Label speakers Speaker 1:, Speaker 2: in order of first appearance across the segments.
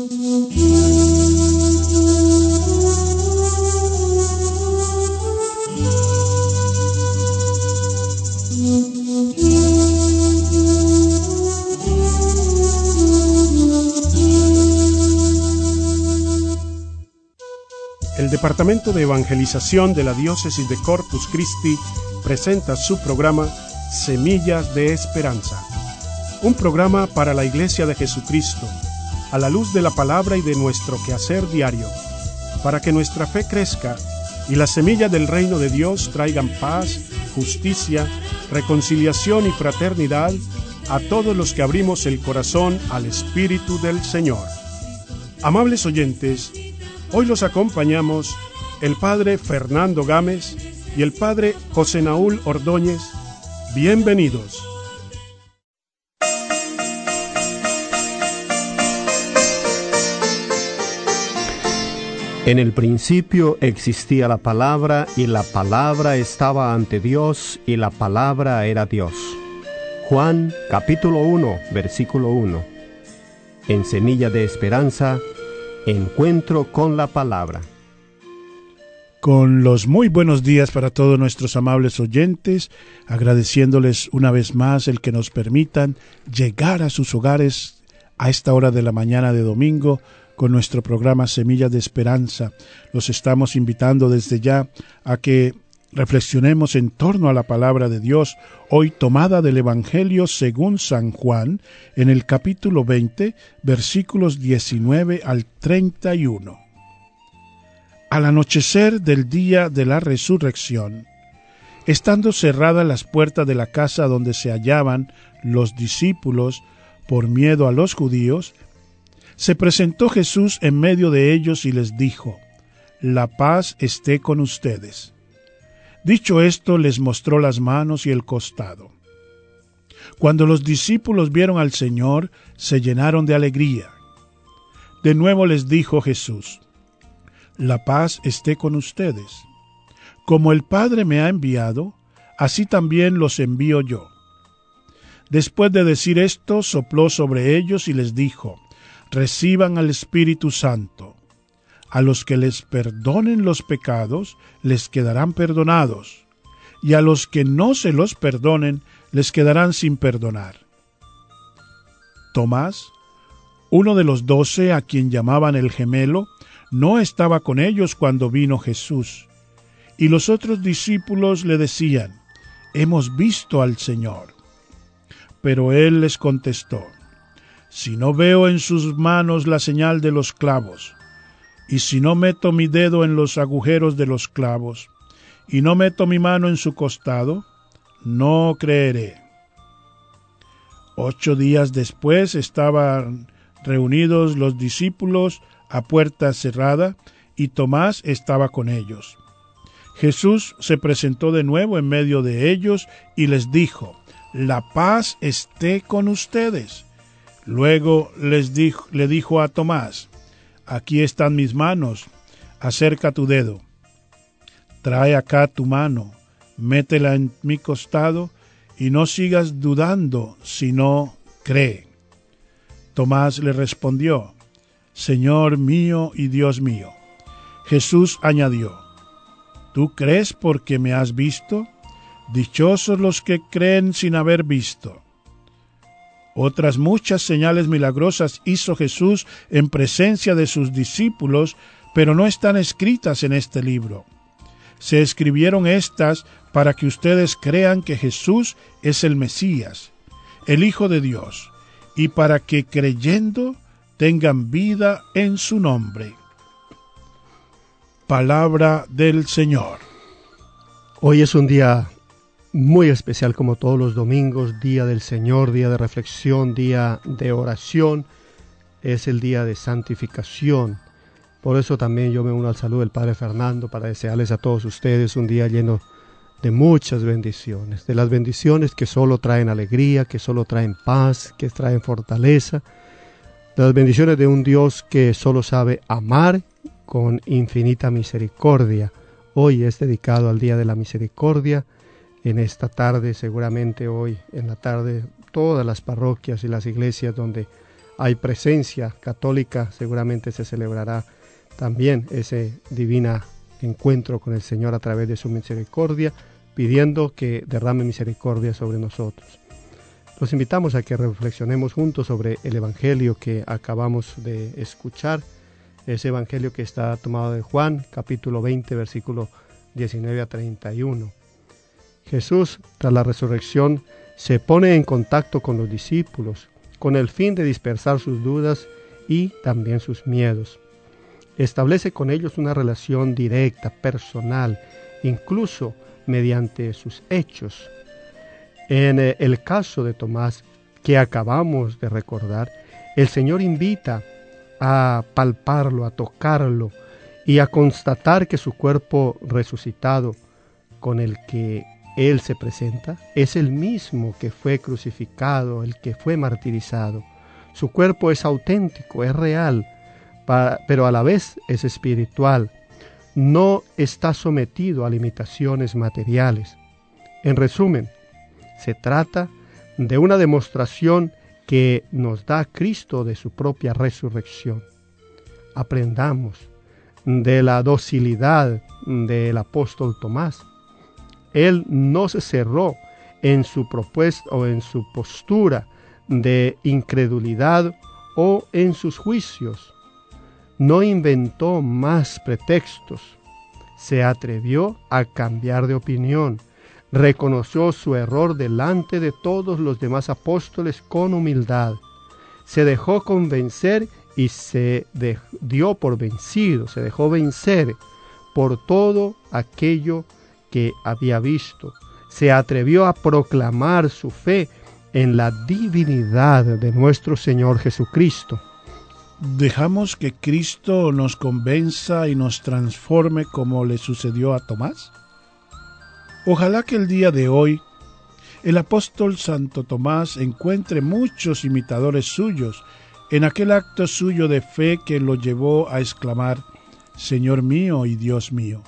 Speaker 1: El Departamento de Evangelización de la Diócesis de Corpus Christi presenta su programa Semillas de Esperanza, un programa para la Iglesia de Jesucristo, a la luz de la palabra y de nuestro quehacer diario, para que nuestra fe crezca y las semillas del reino de Dios traigan paz, justicia, reconciliación y fraternidad a todos los que abrimos el corazón al Espíritu del Señor. Amables oyentes, hoy los acompañamos el Padre Fernando Gámez y el Padre José Naúl Ordóñez. Bienvenidos.
Speaker 2: En el principio existía la palabra, y la palabra estaba ante Dios, y la palabra era Dios. Juan, capítulo 1, versículo 1. En Semilla de Esperanza, encuentro con la palabra.
Speaker 3: Con los muy buenos días para todos nuestros amables oyentes, agradeciéndoles una vez más el que nos permitan llegar a sus hogares a esta hora de la mañana de domingo con nuestro programa Semillas de Esperanza. Los estamos invitando desde ya a que reflexionemos en torno a la palabra de Dios, hoy tomada del Evangelio según San Juan, en el capítulo 20, versículos 19 al 31. Al anochecer del día de la resurrección, estando cerradas las puertas de la casa donde se hallaban los discípulos por miedo a los judíos, se presentó Jesús en medio de ellos y les dijo: «La paz esté con ustedes». Dicho esto, les mostró las manos y el costado. Cuando los discípulos vieron al Señor, se llenaron de alegría. De nuevo les dijo Jesús: «La paz esté con ustedes. Como el Padre me ha enviado, así también los envío yo». Después de decir esto, sopló sobre ellos y les dijo: «Reciban al Espíritu Santo. A los que les perdonen los pecados, les quedarán perdonados, y a los que no se los perdonen, les quedarán sin perdonar». Tomás, uno de los 12, a quien llamaban el gemelo, no estaba con ellos cuando vino Jesús, y los otros discípulos le decían: «Hemos visto al Señor». Pero él les contestó: «Si no veo en sus manos la señal de los clavos, y si no meto mi dedo en los agujeros de los clavos, y no meto mi mano en su costado, no creeré». 8 días después estaban reunidos los discípulos a puerta cerrada, y Tomás estaba con ellos. Jesús se presentó de nuevo en medio de ellos y les dijo: «La paz esté con ustedes». Luego le dijo a Tomás: «Aquí están mis manos, acerca tu dedo. Trae acá tu mano, métela en mi costado, y no sigas dudando, sino cree». Tomás le respondió: «Señor mío y Dios mío». Jesús añadió: «¿Tú crees porque me has visto? Dichosos los que creen sin haber visto». Otras muchas señales milagrosas hizo Jesús en presencia de sus discípulos, pero no están escritas en este libro. Se escribieron estas para que ustedes crean que Jesús es el Mesías, el Hijo de Dios, y para que creyendo tengan vida en su nombre. Palabra del Señor.
Speaker 2: Hoy es un día muy especial, como todos los domingos, día del Señor, día de reflexión, día de oración. Es el día de santificación. Por eso también yo me uno al saludo del Padre Fernando para desearles a todos ustedes un día lleno de muchas bendiciones, de las bendiciones que solo traen alegría, que solo traen paz, que traen fortaleza, de las bendiciones de un Dios que solo sabe amar con infinita misericordia. Hoy es dedicado al Día de la Misericordia. En esta tarde, seguramente hoy en la tarde, todas las parroquias y las iglesias donde hay presencia católica, seguramente se celebrará también ese divino encuentro con el Señor a través de su misericordia, pidiendo que derrame misericordia sobre nosotros. Los invitamos a que reflexionemos juntos sobre el Evangelio que acabamos de escuchar, ese Evangelio que está tomado de Juan, capítulo 20, versículo 19 a 31. Jesús, tras la resurrección, se pone en contacto con los discípulos, con el fin de dispersar sus dudas y también sus miedos. Establece con ellos una relación directa, personal, incluso mediante sus hechos. En el caso de Tomás, que acabamos de recordar, el Señor invita a palparlo, a tocarlo y a constatar que su cuerpo resucitado con el que Él se presenta es el mismo que fue crucificado, el que fue martirizado. Su cuerpo es auténtico, es real, pero a la vez es espiritual. No está sometido a limitaciones materiales. En resumen, se trata de una demostración que nos da Cristo de su propia resurrección. Aprendamos de la docilidad del apóstol Tomás. Él no se cerró en su propuesta o en su postura de incredulidad o en sus juicios. No inventó más pretextos. Se atrevió a cambiar de opinión. Reconoció su error delante de todos los demás apóstoles con humildad. Se dejó convencer y se dio por vencido. Se dejó vencer por todo aquello que había visto. Se atrevió a proclamar su fe en la divinidad de nuestro Señor Jesucristo.
Speaker 3: ¿Dejamos que Cristo nos convenza y nos transforme como le sucedió a Tomás? Ojalá que el día de hoy el apóstol Santo Tomás encuentre muchos imitadores suyos en aquel acto suyo de fe que lo llevó a exclamar: Señor mío y Dios mío.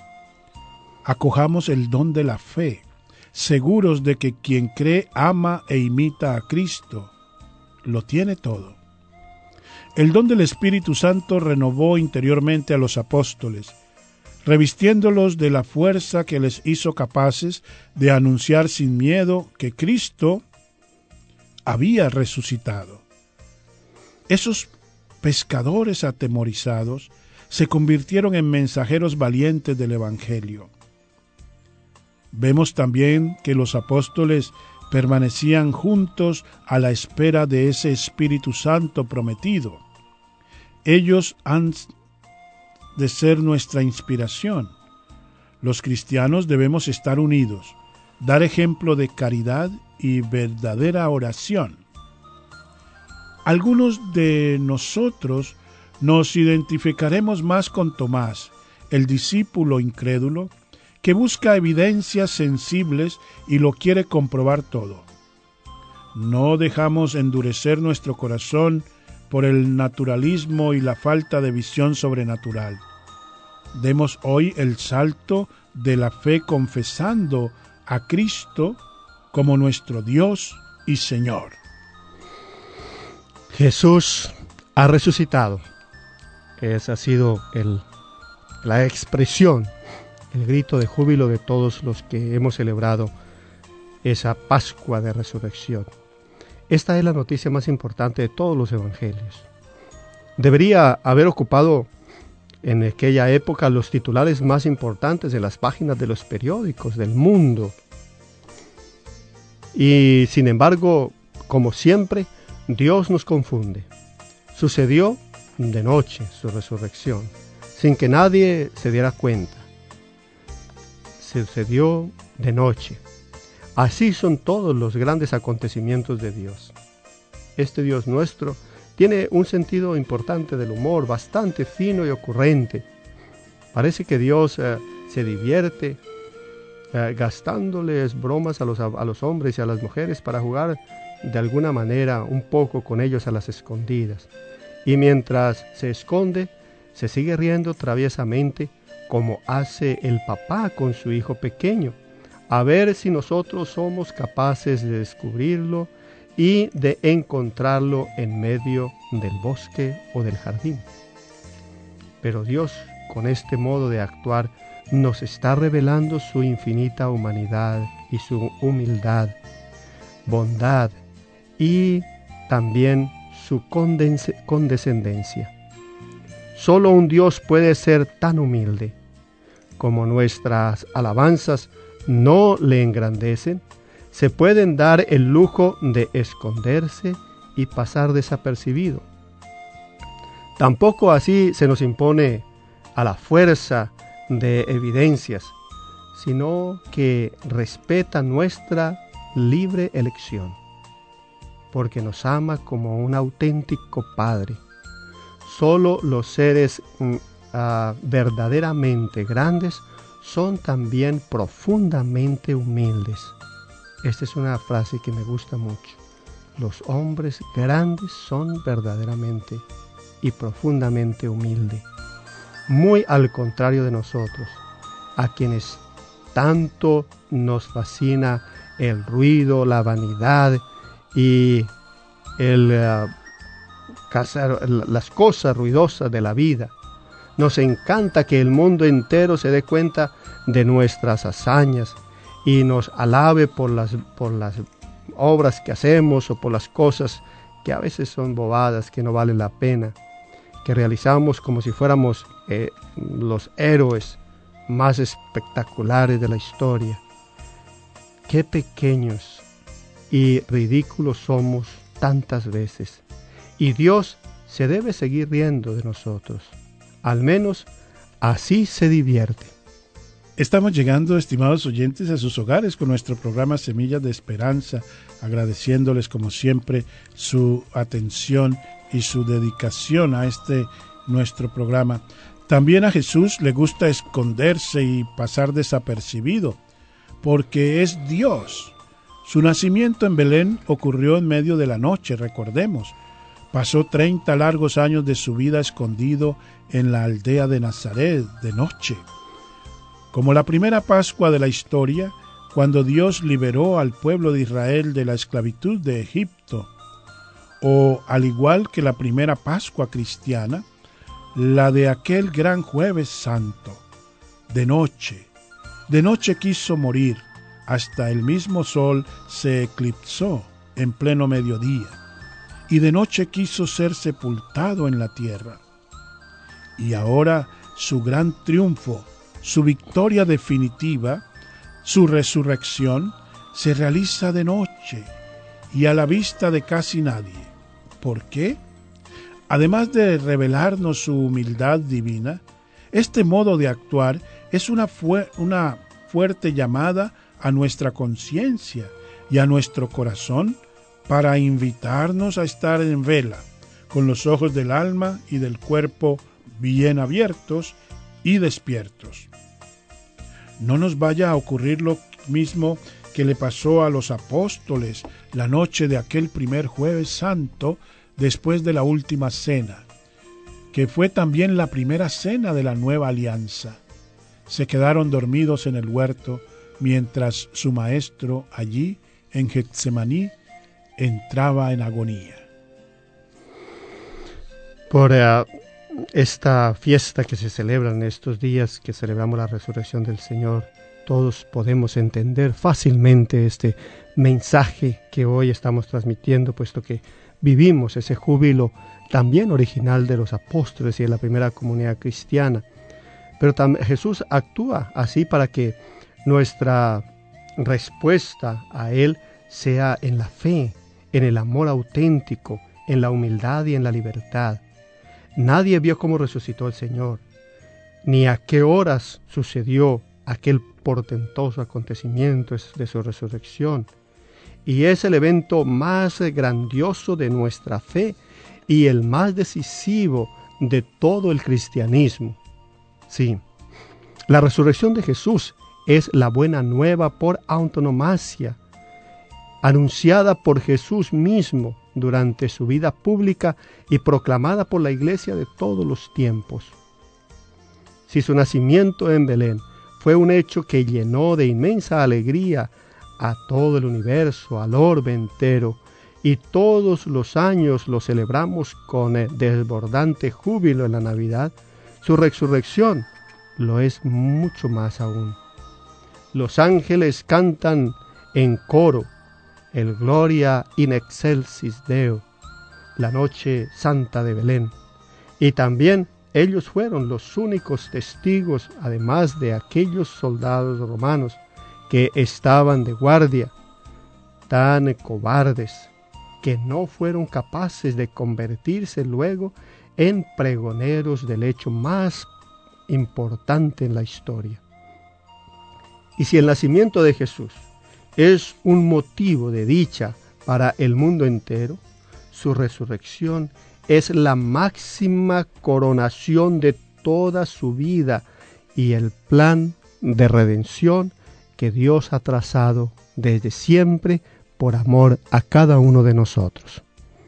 Speaker 3: Acojamos el don de la fe, seguros de que quien cree, ama e imita a Cristo. Lo tiene todo. El don del Espíritu Santo renovó interiormente a los apóstoles, revistiéndolos de la fuerza que les hizo capaces de anunciar sin miedo que Cristo había resucitado. Esos pescadores atemorizados se convirtieron en mensajeros valientes del Evangelio. Vemos también que los apóstoles permanecían juntos a la espera de ese Espíritu Santo prometido. Ellos han de ser nuestra inspiración. Los cristianos debemos estar unidos, dar ejemplo de caridad y verdadera oración. Algunos de nosotros nos identificaremos más con Tomás, el discípulo incrédulo, que busca evidencias sensibles y lo quiere comprobar todo. No dejamos endurecer nuestro corazón por el naturalismo y la falta de visión sobrenatural. Demos hoy el salto de la fe confesando a Cristo como nuestro Dios y Señor.
Speaker 2: Jesús ha resucitado. Esa ha sido la expresión, el grito de júbilo de todos los que hemos celebrado esa Pascua de Resurrección. Esta es la noticia más importante de todos los evangelios. Debería haber ocupado en aquella época los titulares más importantes de las páginas de los periódicos del mundo. Y sin embargo, como siempre, Dios nos confunde. Sucedió de noche su resurrección, sin que nadie se diera cuenta. Sucedió de noche. Así son todos los grandes acontecimientos de Dios. Este Dios nuestro tiene un sentido importante del humor, bastante fino y ocurrente. Parece que Dios se divierte gastándoles bromas a los hombres y a las mujeres para jugar de alguna manera un poco con ellos a las escondidas. Y mientras se esconde, se sigue riendo traviesamente como hace el papá con su hijo pequeño, a ver si nosotros somos capaces de descubrirlo y de encontrarlo en medio del bosque o del jardín. Pero Dios, con este modo de actuar, nos está revelando su infinita humanidad y su humildad, bondad y también su condescendencia. Solo un Dios puede ser tan humilde. Como nuestras alabanzas no le engrandecen, se pueden dar el lujo de esconderse y pasar desapercibido. Tampoco así se nos impone a la fuerza de evidencias, sino que respeta nuestra libre elección, porque nos ama como un auténtico Padre. Solo los seres verdaderamente grandes son también profundamente humildes. Esta es una frase que me gusta mucho. Los hombres grandes son verdaderamente y profundamente humildes. Muy al contrario de nosotros, a quienes tanto nos fascina el ruido, la vanidad y las cosas ruidosas de la vida. Nos encanta que el mundo entero se dé cuenta de nuestras hazañas y nos alabe por las obras que hacemos o por las cosas que a veces son bobadas, que no valen la pena, que realizamos como si fuéramos los héroes más espectaculares de la historia. Qué pequeños y ridículos somos tantas veces. Y Dios se debe seguir riendo de nosotros. Al menos así se divierte.
Speaker 3: Estamos llegando, estimados oyentes, a sus hogares con nuestro programa Semillas de Esperanza, agradeciéndoles como siempre su atención y su dedicación a nuestro programa. También a Jesús le gusta esconderse y pasar desapercibido, porque es Dios. Su nacimiento en Belén ocurrió en medio de la noche, recordemos. Pasó 30 largos años de su vida escondido en la aldea de Nazaret de noche. Como la primera Pascua de la historia, cuando Dios liberó al pueblo de Israel de la esclavitud de Egipto, o al igual que la primera Pascua cristiana, la de aquel gran Jueves Santo, de noche quiso morir, hasta el mismo sol se eclipsó en pleno mediodía, y de noche quiso ser sepultado en la tierra. Y ahora su gran triunfo, su victoria definitiva, su resurrección, se realiza de noche y a la vista de casi nadie. ¿Por qué? Además de revelarnos su humildad divina, este modo de actuar es una fuerte llamada a nuestra conciencia y a nuestro corazón para invitarnos a estar en vela, con los ojos del alma y del cuerpo bien abiertos y despiertos. No nos vaya a ocurrir lo mismo que le pasó a los apóstoles la noche de aquel primer Jueves Santo después de la última cena, que fue también la primera cena de la nueva alianza. Se quedaron dormidos en el huerto mientras su maestro allí en Getsemaní entraba en agonía.
Speaker 2: Por esta fiesta que se celebra en estos días que celebramos la resurrección del Señor, todos podemos entender fácilmente este mensaje que hoy estamos transmitiendo, puesto que vivimos ese júbilo también original de los apóstoles y de la primera comunidad cristiana. Pero Jesús actúa así para que nuestra respuesta a Él sea en la fe, en el amor auténtico, en la humildad y en la libertad. Nadie vio cómo resucitó el Señor, ni a qué horas sucedió aquel portentoso acontecimiento de su resurrección. Y es el evento más grandioso de nuestra fe y el más decisivo de todo el cristianismo. Sí, la resurrección de Jesús es la buena nueva por antonomasia, anunciada por Jesús mismo durante su vida pública y proclamada por la Iglesia de todos los tiempos. Si su nacimiento en Belén fue un hecho que llenó de inmensa alegría a todo el universo, al orbe entero, y todos los años lo celebramos con desbordante júbilo en la Navidad, su resurrección lo es mucho más aún. Los ángeles cantan en coro el Gloria in excelsis Deo, la noche santa de Belén, y también ellos fueron los únicos testigos, además de aquellos soldados romanos que estaban de guardia, tan cobardes, que no fueron capaces de convertirse luego en pregoneros del hecho más importante en la historia. Y si el nacimiento de Jesús es un motivo de dicha para el mundo entero, su resurrección es la máxima coronación de toda su vida y el plan de redención que Dios ha trazado desde siempre por amor a cada uno de nosotros.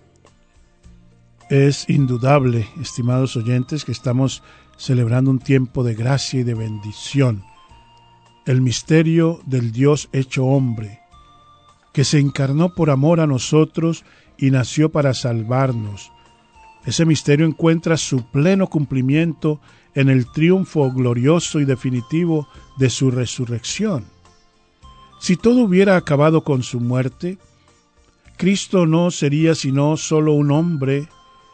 Speaker 3: Es indudable, estimados oyentes, que estamos celebrando un tiempo de gracia y de bendición. El misterio del Dios hecho hombre, que se encarnó por amor a nosotros y nació para salvarnos. Ese misterio encuentra su pleno cumplimiento en el triunfo glorioso y definitivo de su resurrección. Si todo hubiera acabado con su muerte, Cristo no sería sino solo un hombre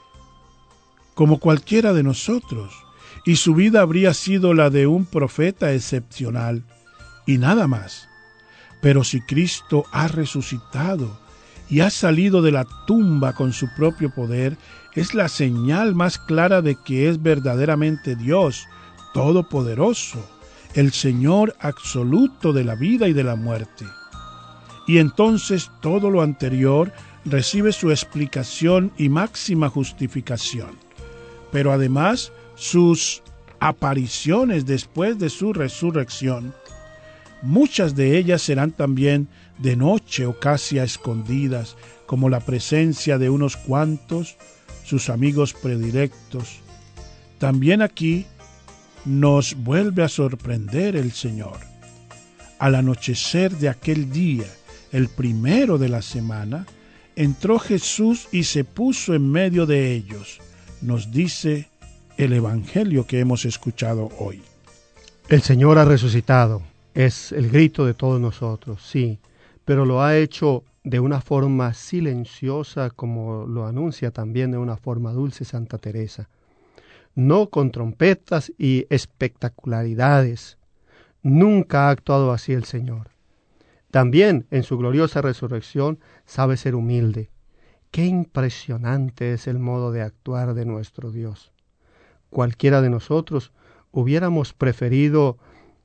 Speaker 3: como cualquiera de nosotros, y su vida habría sido la de un profeta excepcional, y nada más. Pero si Cristo ha resucitado y ha salido de la tumba con su propio poder, es la señal más clara de que es verdaderamente Dios Todopoderoso, el Señor absoluto de la vida y de la muerte. Y entonces todo lo anterior recibe su explicación y máxima justificación. Pero además, sus apariciones después de su resurrección, muchas de ellas serán también de noche o casi a escondidas, como la presencia de unos cuantos, sus amigos predilectos. También aquí nos vuelve a sorprender el Señor. Al anochecer de aquel día, el primero de la semana, entró Jesús y se puso en medio de ellos, nos dice el Evangelio que hemos escuchado hoy.
Speaker 2: El Señor ha resucitado, es el grito de todos nosotros, sí, pero lo ha hecho de una forma silenciosa, como lo anuncia también de una forma dulce Santa Teresa. No con trompetas y espectacularidades. Nunca ha actuado así el Señor. También en su gloriosa resurrección sabe ser humilde. Qué impresionante es el modo de actuar de nuestro Dios. Cualquiera de nosotros hubiéramos preferido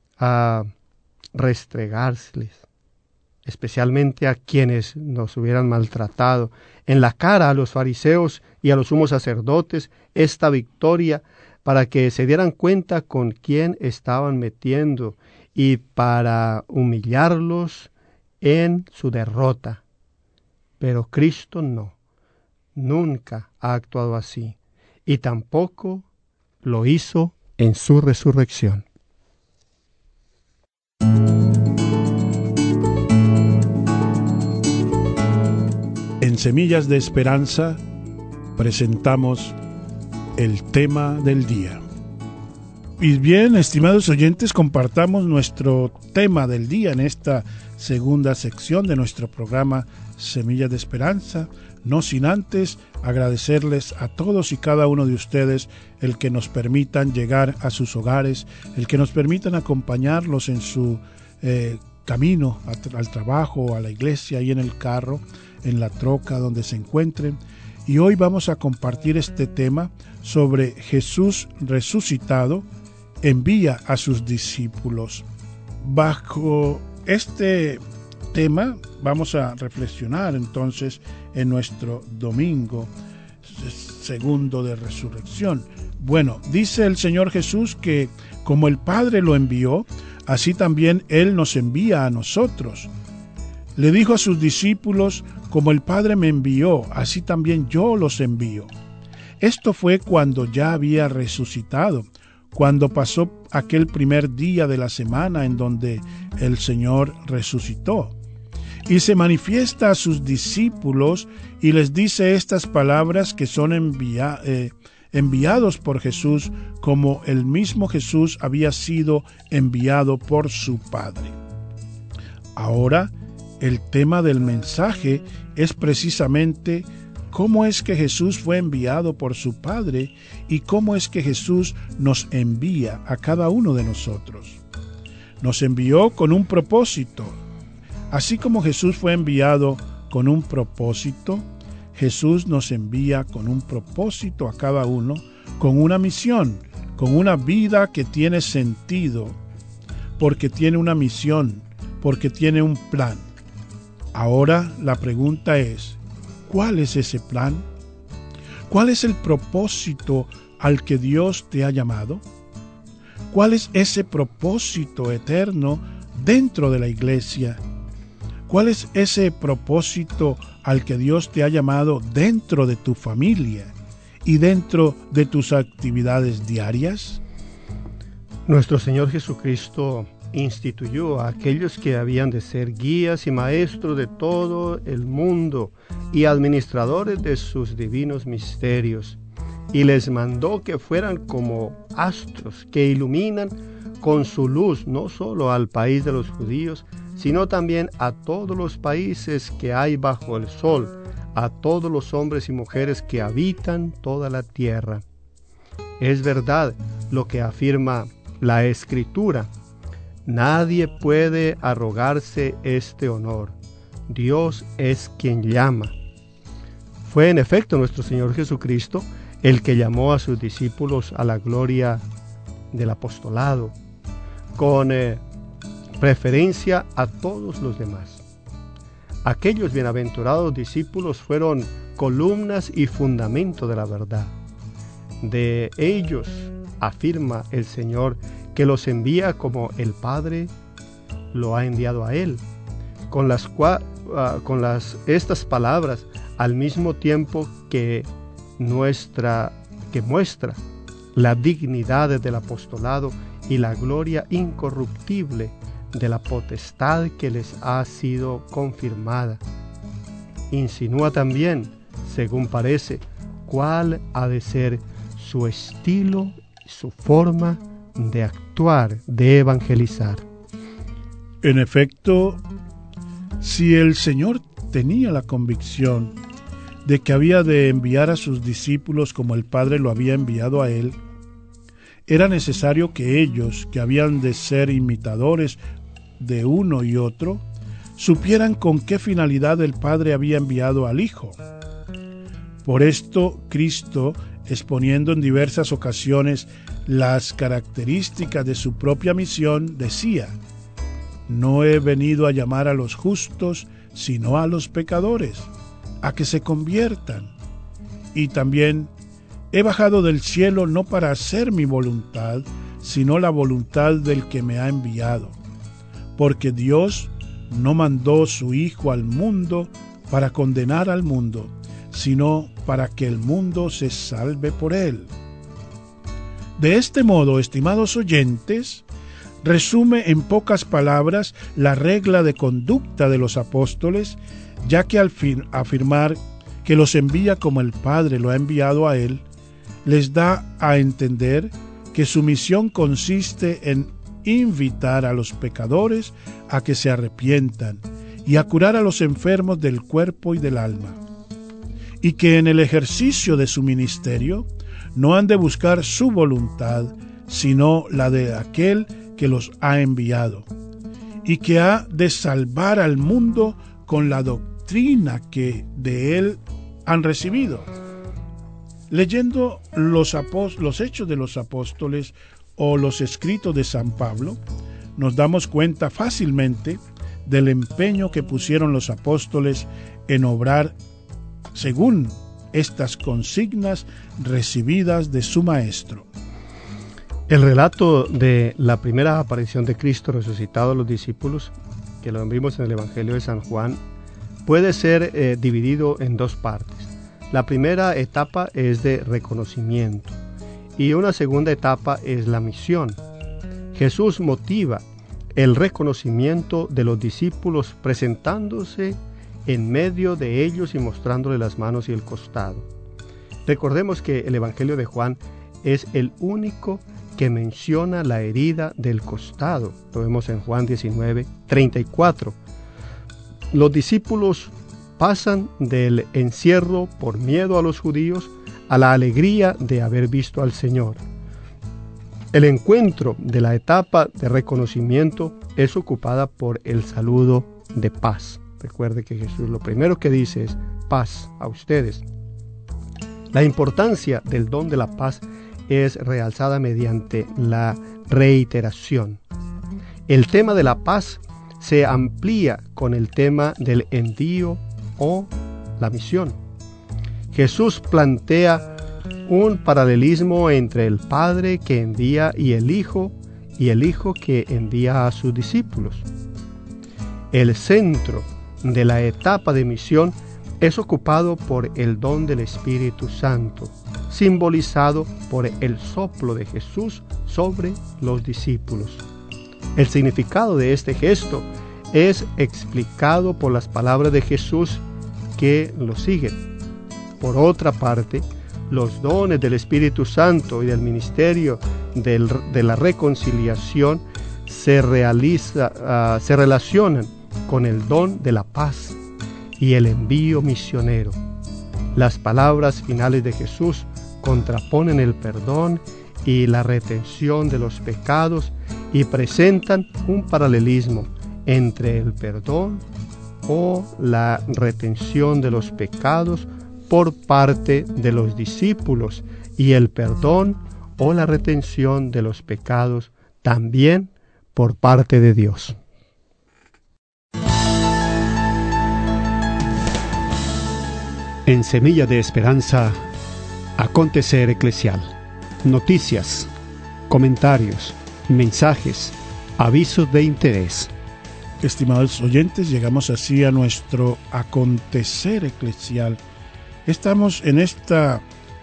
Speaker 2: restregárseles, especialmente a quienes nos hubieran maltratado, en la cara a los fariseos y a los sumos sacerdotes esta victoria para que se dieran cuenta con quién estaban metiendo y para humillarlos en su derrota. Pero Cristo no, nunca ha actuado así, y tampoco lo hizo en su resurrección.
Speaker 3: En Semillas de Esperanza presentamos el tema del día. Y bien, estimados oyentes, compartamos nuestro tema del día en esta segunda sección de nuestro programa Semillas de Esperanza, no sin antes agradecerles a todos y cada uno de ustedes el que nos permitan llegar a sus hogares, el que nos permitan acompañarlos en su camino al trabajo, a la iglesia y en el carro, en la troca donde se encuentren. Y hoy vamos a compartir este tema sobre Jesús resucitado envía a sus discípulos. Bajo este tema vamos a reflexionar entonces en nuestro domingo segundo de resurrección. Bueno, dice el Señor Jesús que como el Padre lo envió, así también Él nos envía a nosotros. Le dijo a sus discípulos: como el Padre me envió, así también yo los envío. Esto fue cuando ya había resucitado, cuando pasó aquel primer día de la semana en donde el Señor resucitó. y se manifiesta a sus discípulos y les dice estas palabras que son enviados por Jesús, como el mismo Jesús había sido enviado por su Padre. Ahora, el tema del mensaje es precisamente cómo es que Jesús fue enviado por su Padre y cómo es que Jesús nos envía a cada uno de nosotros. Nos envió con un propósito. Así como Jesús fue enviado con un propósito, Jesús nos envía con un propósito a cada uno, con una misión, con una vida que tiene sentido, porque tiene una misión, porque tiene un plan. Ahora la pregunta es, ¿cuál es ese plan? ¿Cuál es el propósito al que Dios te ha llamado? ¿Cuál es ese propósito eterno dentro de la iglesia? ¿Cuál es ese propósito al que Dios te ha llamado dentro de tu familia y dentro de tus actividades diarias?
Speaker 2: Nuestro Señor Jesucristo instituyó a aquellos que habían de ser guías y maestros de todo el mundo y administradores de sus divinos misterios, y les mandó que fueran como astros que iluminan con su luz no solo al país de los judíos, sino también a todos los países que hay bajo el sol, a todos los hombres y mujeres que habitan toda la tierra. Es verdad lo que afirma la Escritura: nadie puede arrogarse este honor. Dios es quien llama. Fue en efecto nuestro Señor Jesucristo el que llamó a sus discípulos a la gloria del apostolado, con preferencia a todos los demás. Aquellos bienaventurados discípulos fueron columnas y fundamento de la verdad. De ellos afirma el Señor que los envía como el Padre lo ha enviado a Él. Estas palabras, al mismo tiempo que muestra la dignidad del apostolado y la gloria incorruptible de la potestad que les ha sido confirmada. Insinúa también, según parece, cuál ha de ser su estilo, su forma de actuar, de evangelizar.
Speaker 3: En efecto, si el Señor tenía la convicción de que había de enviar a sus discípulos como el Padre lo había enviado a Él, era necesario que ellos, que habían de ser imitadores de uno y otro, supieran con qué finalidad el Padre había enviado al Hijo. Por esto, Cristo, exponiendo en diversas ocasiones las características de su propia misión, decía: no he venido a llamar a los justos, sino a los pecadores, a que se conviertan. Y también: he bajado del cielo no para hacer mi voluntad, sino la voluntad del que me ha enviado. Porque Dios no mandó su Hijo al mundo para condenar al mundo, sino para que el mundo se salve por él. De este modo, estimados oyentes, resume en pocas palabras la regla de conducta de los apóstoles, ya que al afirmar que los envía como el Padre lo ha enviado a Él, les da a entender que su misión consiste en invitar a los pecadores a que se arrepientan y a curar a los enfermos del cuerpo y del alma, y que en el ejercicio de su ministerio no han de buscar su voluntad, sino la de aquel que los ha enviado, y que ha de salvar al mundo con la doctrina que de él han recibido. Leyendo los Hechos de los Apóstoles o los escritos de San Pablo, nos damos cuenta fácilmente del empeño que pusieron los apóstoles en obrar según estas consignas recibidas de su Maestro.
Speaker 2: El relato de la primera aparición de Cristo resucitado a los discípulos, que lo vimos en el Evangelio de San Juan, puede ser dividido en dos partes. La primera etapa es de reconocimiento y una segunda etapa es la misión. Jesús motiva el reconocimiento de los discípulos presentándose en medio de ellos y mostrándole las manos y el costado. Recordemos que el Evangelio de Juan es el único que menciona la herida del costado. Lo vemos en Juan 19:34. Los discípulos pasan del encierro por miedo a los judíos a la alegría de haber visto al Señor. El encuentro de la etapa de reconocimiento es ocupada por el saludo de paz. Recuerde que Jesús lo primero que dice es paz a ustedes. La importancia del don de la paz es realzada mediante la reiteración. El tema de la paz se amplía con el tema del envío o la misión. Jesús plantea un paralelismo entre el Padre que envía y el Hijo que envía a sus discípulos. El centro de la etapa de misión es ocupado por el don del Espíritu Santo, simbolizado por el soplo de Jesús sobre los discípulos. El significado de este gesto es explicado por las palabras de Jesús que lo siguen. Por otra parte, los dones del Espíritu Santo y del ministerio de la reconciliación se relacionan con el don de la paz y el envío misionero. Las palabras finales de Jesús contraponen el perdón y la retención de los pecados y presentan un paralelismo entre el perdón o la retención de los pecados por parte de los discípulos y el perdón o la retención de los pecados también por parte de Dios. En Semilla de Esperanza, acontecer eclesial. Noticias, comentarios, mensajes, avisos de interés.
Speaker 3: Estimados oyentes, llegamos así a nuestro acontecer eclesial. Estamos en esta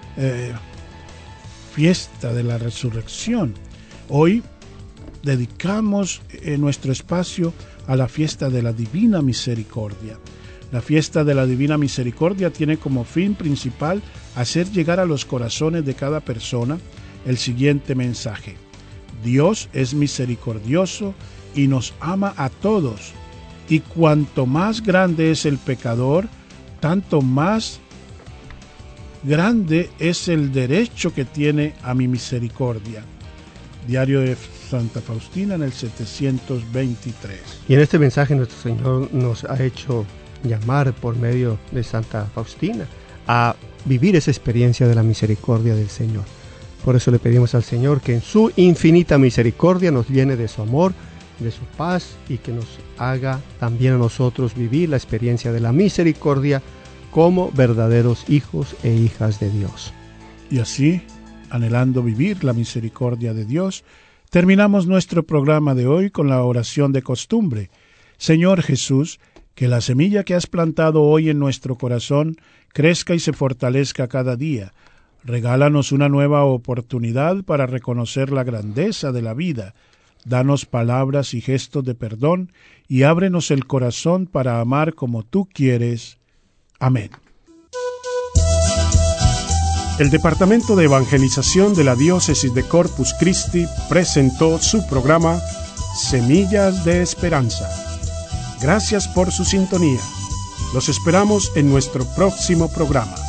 Speaker 3: fiesta de la resurrección. Hoy dedicamos nuestro espacio a la fiesta de la Divina Misericordia. La fiesta de la Divina Misericordia tiene como fin principal hacer llegar a los corazones de cada persona el siguiente mensaje: Dios es misericordioso y nos ama a todos, y cuanto más grande es el pecador, tanto más grande es el derecho que tiene a mi misericordia. Diario de Santa Faustina en el 723.
Speaker 2: Y en este mensaje nuestro Señor nos ha hecho llamar por medio de Santa Faustina a vivir esa experiencia de la misericordia del Señor. Por eso le pedimos al Señor que en su infinita misericordia nos llene de su amor, de su paz, y que nos haga también a nosotros vivir la experiencia de la misericordia como verdaderos hijos e hijas de Dios.
Speaker 3: Y así, anhelando vivir la misericordia de Dios, terminamos nuestro programa de hoy con la oración de costumbre. Señor Jesús, que la semilla que has plantado hoy en nuestro corazón crezca y se fortalezca cada día. Regálanos una nueva oportunidad para reconocer la grandeza de la vida. Danos palabras y gestos de perdón y ábrenos el corazón para amar como tú quieres. Amén.
Speaker 1: El Departamento de Evangelización de la Diócesis de Corpus Christi presentó su programa Semillas de Esperanza. Gracias por su sintonía. Los esperamos en nuestro próximo programa.